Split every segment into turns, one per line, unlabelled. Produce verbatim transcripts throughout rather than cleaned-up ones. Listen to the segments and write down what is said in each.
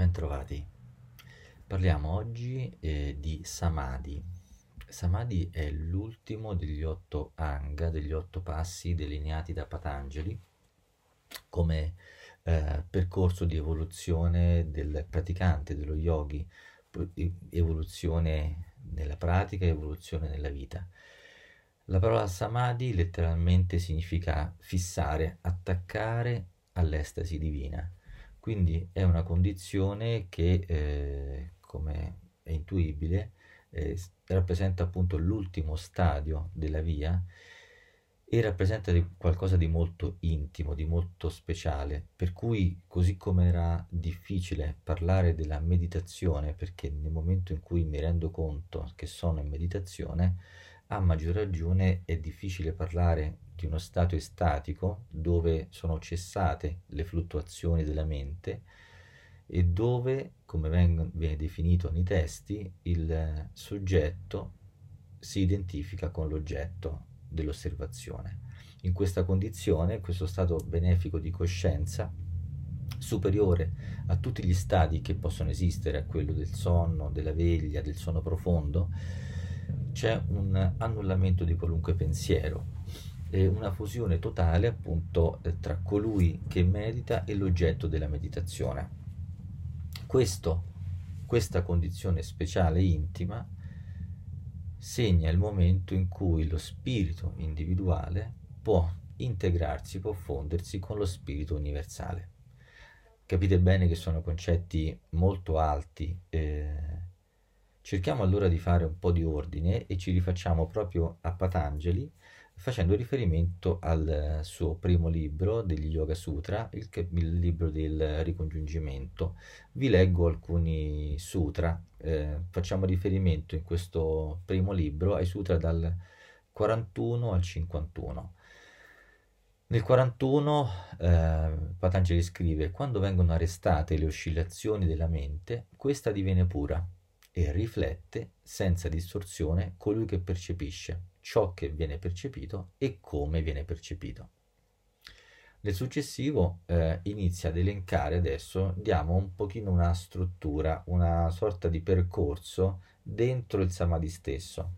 Bentrovati. Parliamo oggi eh, di Samadhi. Samadhi è l'ultimo degli otto Anga, degli otto passi delineati da Patanjali come eh, percorso di evoluzione del praticante, dello yogi, evoluzione nella pratica, evoluzione nella vita. La parola Samadhi letteralmente significa fissare, attaccare all'estasi divina. Quindi è una condizione che, eh, come è intuibile, eh, rappresenta appunto l'ultimo stadio della via e rappresenta di qualcosa di molto intimo, di molto speciale, per cui così come era difficile parlare della meditazione, perché nel momento in cui mi rendo conto che sono in meditazione, a maggior ragione è difficile parlare di uno stato estatico dove sono cessate le fluttuazioni della mente e dove, come viene definito nei testi, il soggetto si identifica con l'oggetto dell'osservazione. In questa condizione, questo stato benefico di coscienza, superiore a tutti gli stadi che possono esistere, a quello del sonno, della veglia, del sonno profondo, c'è un annullamento di qualunque pensiero e una fusione totale appunto tra colui che medita e l'oggetto della meditazione. Questo, questa condizione speciale e intima segna il momento in cui lo spirito individuale può integrarsi, può fondersi con lo spirito universale. Capite bene che sono concetti molto alti. Eh, cerchiamo allora di fare un po' di ordine e ci rifacciamo proprio a Patanjali, facendo riferimento al suo primo libro degli Yoga Sutra, il, il libro del ricongiungimento. Vi leggo alcuni sutra, eh, facciamo riferimento in questo primo libro ai sutra dal quarantuno al cinquantuno. Nel quarantuno eh, Patanjali scrive: quando vengono arrestate le oscillazioni della mente, questa diviene pura e riflette senza distorsione colui che percepisce ciò che viene percepito e come viene percepito. Nel successivo eh, inizia ad elencare, adesso diamo un pochino una struttura, una sorta di percorso dentro il Samadhi stesso.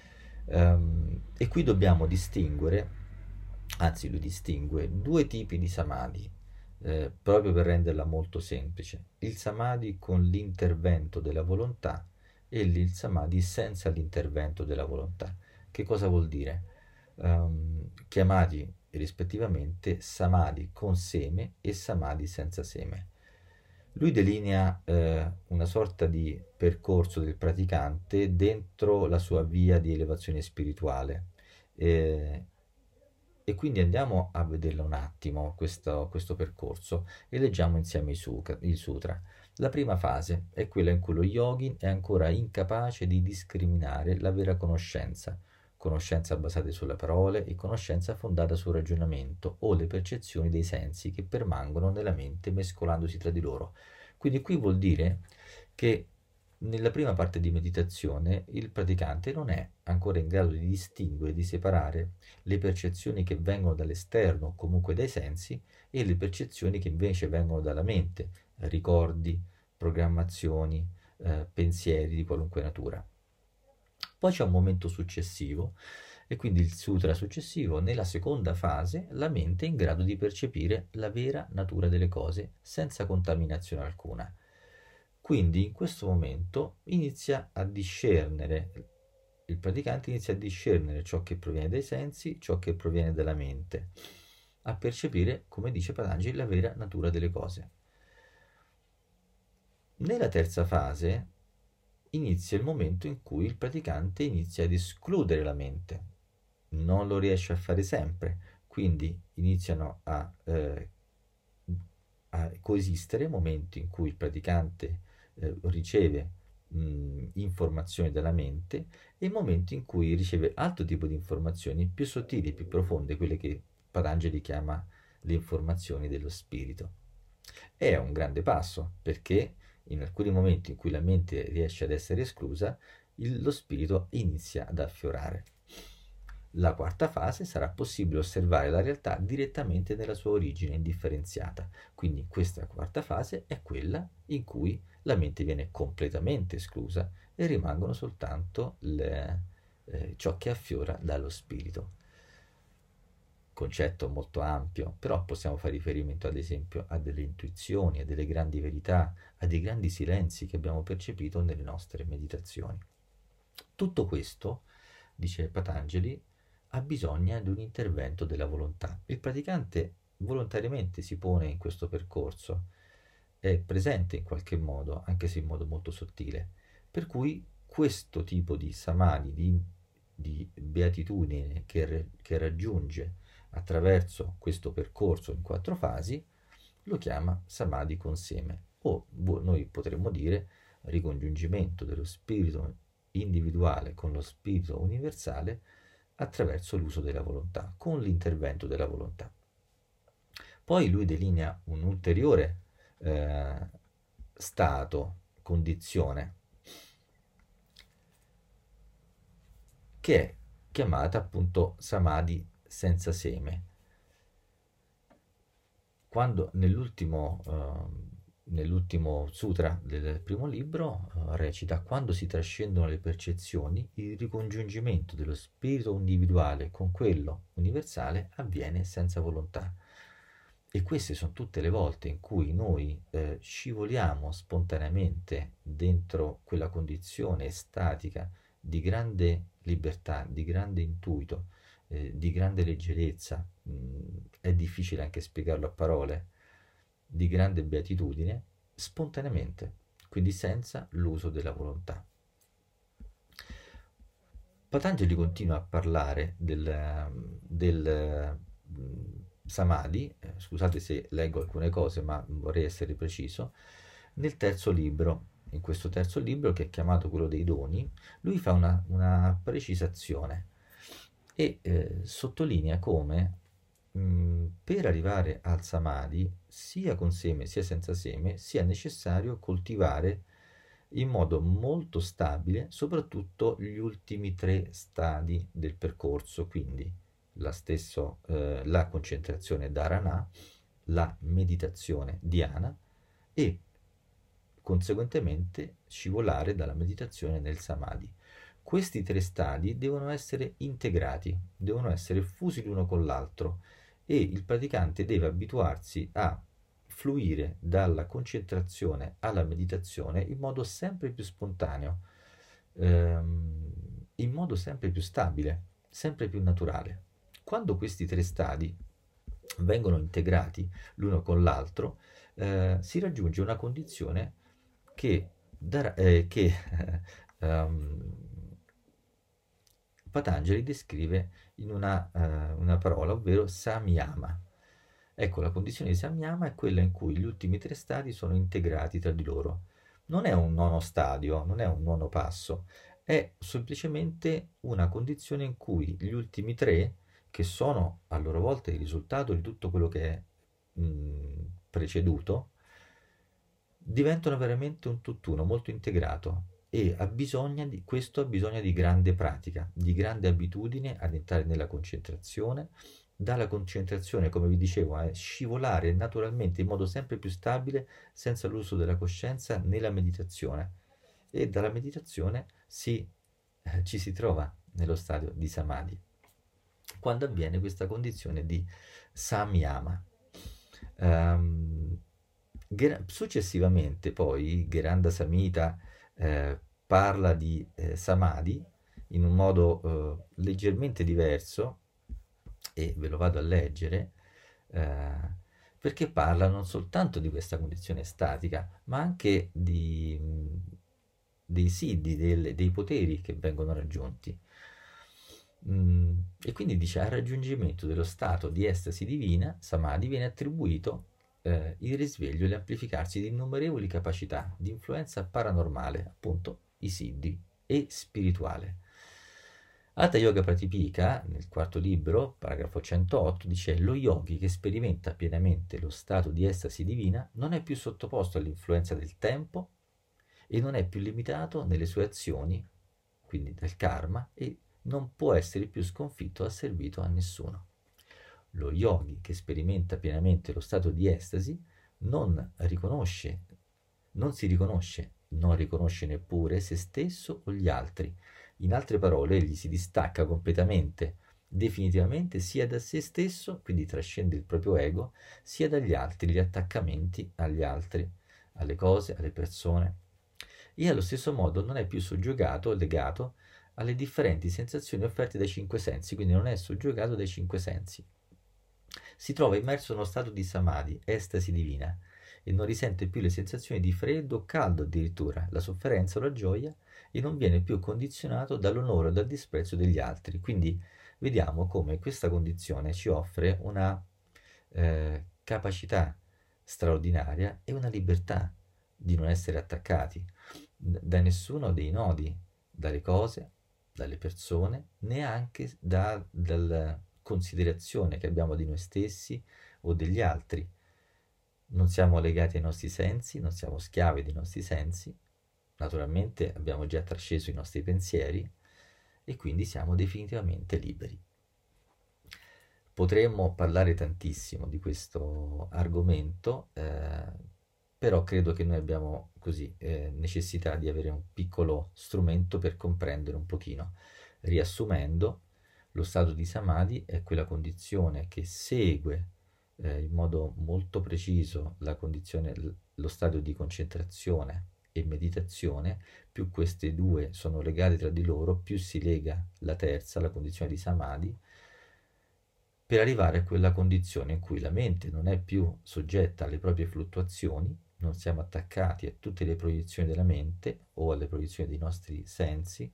Um, e qui dobbiamo distinguere, anzi lui distingue due tipi di Samadhi, eh, proprio per renderla molto semplice: il Samadhi con l'intervento della volontà e il Samadhi senza l'intervento della volontà. Che cosa vuol dire? Um, chiamati rispettivamente Samadhi con seme e Samadhi senza seme. Lui delinea eh, una sorta di percorso del praticante dentro la sua via di elevazione spirituale. Eh, e quindi andiamo a vederlo un attimo, questo, questo percorso, e leggiamo insieme i, sutra, i sutra. La prima fase è quella in cui lo yogi è ancora incapace di discriminare la vera conoscenza, conoscenza basata sulle parole e conoscenza fondata sul ragionamento o le percezioni dei sensi che permangono nella mente mescolandosi tra di loro. Quindi qui vuol dire che nella prima parte di meditazione il praticante non è ancora in grado di distinguere, di separare le percezioni che vengono dall'esterno, comunque dai sensi, e le percezioni che invece vengono dalla mente, ricordi, programmazioni, eh, pensieri di qualunque natura. Poi c'è un momento successivo, e quindi il sutra successivo: nella seconda fase la mente è in grado di percepire la vera natura delle cose senza contaminazione alcuna. Quindi in questo momento inizia a discernere, il praticante inizia a discernere ciò che proviene dai sensi, ciò che proviene dalla mente, a percepire, come dice Patanjali, la vera natura delle cose. Nella terza fase inizia il momento in cui il praticante inizia ad escludere la mente. Non lo riesce a fare sempre, quindi iniziano a, eh, a coesistere momenti in cui il praticante eh, riceve mh, informazioni dalla mente e momenti in cui riceve altro tipo di informazioni più sottili, più profonde, quelle che Patanjali chiama le informazioni dello spirito. È un grande passo, perché in alcuni momenti in cui la mente riesce ad essere esclusa, il, lo spirito inizia ad affiorare. La quarta fase sarà possibile osservare la realtà direttamente nella sua origine indifferenziata. Quindi questa quarta fase è quella in cui la mente viene completamente esclusa e rimangono soltanto le, eh, ciò che affiora dallo spirito. Concetto molto ampio, però possiamo fare riferimento ad esempio a delle intuizioni, a delle grandi verità, a dei grandi silenzi che abbiamo percepito nelle nostre meditazioni. Tutto questo, dice Patanjali, ha bisogno di un intervento della volontà. Il praticante volontariamente si pone in questo percorso, è presente in qualche modo, anche se in modo molto sottile, per cui questo tipo di samadhi, di, di beatitudine che, che raggiunge attraverso questo percorso in quattro fasi, lo chiama samadhi con seme, o noi potremmo dire ricongiungimento dello spirito individuale con lo spirito universale attraverso l'uso della volontà, con l'intervento della volontà. Poi lui delinea un ulteriore eh, stato, condizione, che è chiamata appunto samadhi senza seme. Quando nell'ultimo, eh, nell'ultimo sutra del primo libro eh, recita: quando si trascendono le percezioni, il ricongiungimento dello spirito individuale con quello universale avviene senza volontà. E queste sono tutte le volte in cui noi eh, scivoliamo spontaneamente dentro quella condizione estatica di grande libertà, di grande intuito, eh, di grande leggerezza, mh, è difficile anche spiegarlo a parole, di grande beatitudine, spontaneamente, quindi senza l'uso della volontà. Patanjali continua a parlare del, del samadhi, eh, scusate se leggo alcune cose ma vorrei essere preciso, nel terzo libro. In questo terzo libro, che è chiamato quello dei doni, lui fa una, una precisazione e eh, sottolinea come mh, per arrivare al samadhi, sia con seme sia senza seme, sia necessario coltivare in modo molto stabile soprattutto gli ultimi tre stadi del percorso, quindi la, stesso, eh, la concentrazione dharana, la meditazione dhyana e conseguentemente scivolare dalla meditazione nel samadhi. Questi tre stadi devono essere integrati, devono essere fusi l'uno con l'altro e il praticante deve abituarsi a fluire dalla concentrazione alla meditazione in modo sempre più spontaneo, ehm, in modo sempre più stabile, sempre più naturale. Quando questi tre stadi vengono integrati l'uno con l'altro, eh, si raggiunge una condizione che, darà, eh, che um, Patanjali descrive in una, uh, una parola, ovvero samyama. Ecco, la condizione di samyama è quella in cui gli ultimi tre stadi sono integrati tra di loro. Non è un nono stadio, non è un nono passo, è semplicemente una condizione in cui gli ultimi tre, che sono a loro volta il risultato di tutto quello che è mh, preceduto, diventano veramente un tutt'uno molto integrato e ha bisogno di, questo ha bisogno di grande pratica, di grande abitudine ad entrare nella concentrazione, dalla concentrazione, come vi dicevo, a scivolare naturalmente in modo sempre più stabile senza l'uso della coscienza nella meditazione e dalla meditazione si, eh, ci si trova nello stadio di samadhi quando avviene questa condizione di samyama. Um, Successivamente poi Gheranda Samhita eh, parla di eh, samadhi in un modo eh, leggermente diverso e ve lo vado a leggere eh, perché parla non soltanto di questa condizione statica ma anche di, dei siddhi, del, dei poteri che vengono raggiunti. Mm, e quindi dice: al raggiungimento dello stato di estasi divina, samadhi, viene attribuito eh, il risveglio e l'amplificarsi di innumerevoli capacità di influenza paranormale, appunto i siddhi, e spirituale. Hatha Yoga Pratipika, nel quarto libro, paragrafo centootto, dice: lo yogi che sperimenta pienamente lo stato di estasi divina non è più sottoposto all'influenza del tempo e non è più limitato nelle sue azioni, quindi del karma, e non può essere più sconfitto o asservito a nessuno. Lo yogi che sperimenta pienamente lo stato di estasi non riconosce, non si riconosce, non riconosce neppure se stesso o gli altri. In altre parole, egli si distacca completamente, definitivamente, sia da se stesso, quindi trascende il proprio ego, sia dagli altri, gli attaccamenti agli altri, alle cose, alle persone. E allo stesso modo non è più soggiogato, legato alle differenti sensazioni offerte dai cinque sensi, quindi non è soggiogato dai cinque sensi. Si trova immerso in uno stato di samadhi, estasi divina, e non risente più le sensazioni di freddo o caldo addirittura, la sofferenza o la gioia, e non viene più condizionato dall'onore o dal disprezzo degli altri. Quindi vediamo come questa condizione ci offre una eh, capacità straordinaria e una libertà di non essere attaccati da nessuno dei nodi, dalle cose, dalle persone, neanche da, dalla considerazione che abbiamo di noi stessi o degli altri. Non siamo legati ai nostri sensi, non siamo schiavi dei nostri sensi, naturalmente abbiamo già trasceso i nostri pensieri e quindi siamo definitivamente liberi. Potremmo parlare tantissimo di questo argomento, eh, però credo che noi abbiamo così eh, necessità di avere un piccolo strumento per comprendere un pochino. Riassumendo, lo stato di samadhi è quella condizione che segue eh, in modo molto preciso la condizione, lo stato di concentrazione e meditazione. Più queste due sono legate tra di loro, più si lega la terza, la condizione di samadhi, per arrivare a quella condizione in cui la mente non è più soggetta alle proprie fluttuazioni, non siamo attaccati a tutte le proiezioni della mente o alle proiezioni dei nostri sensi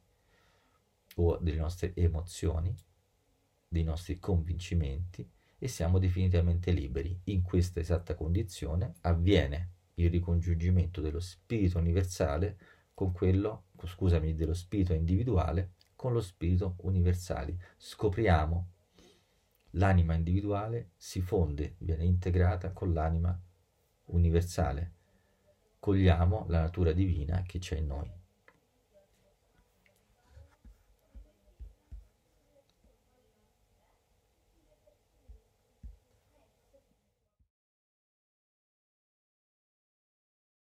o delle nostre emozioni, dei nostri convincimenti, e siamo definitivamente liberi. In questa esatta condizione avviene il ricongiungimento dello spirito universale con quello, scusami, dello spirito individuale con lo spirito universale. Scopriamo l'anima individuale, si fonde, viene integrata con l'anima universale. Cogliamo la natura divina che c'è in noi.